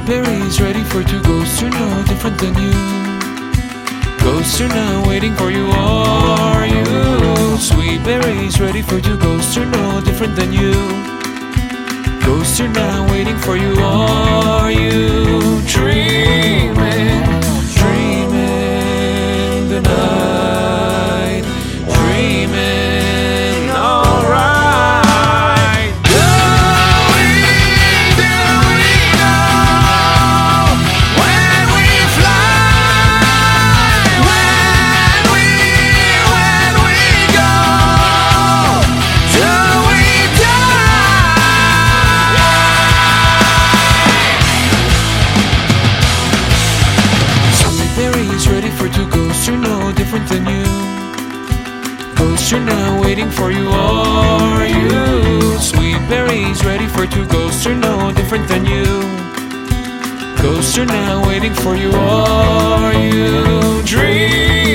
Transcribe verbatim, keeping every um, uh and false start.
berries ready for two ghosts are no different than you. Ghosts are now waiting for you, are you? Sweet berries ready for two ghosts are no different than you. Ghosts are now waiting for you, are you? Dreaming, dreaming the night, dreaming alright. Going, doing now when we fly, when we, when we go, till we die. Sweet berries ready for two ghosts are no different than you. Ghosts are now waiting for you, are you? Sweet berries ready for two ghosts are no different than you. Ghosts are now waiting for you, are you? Dream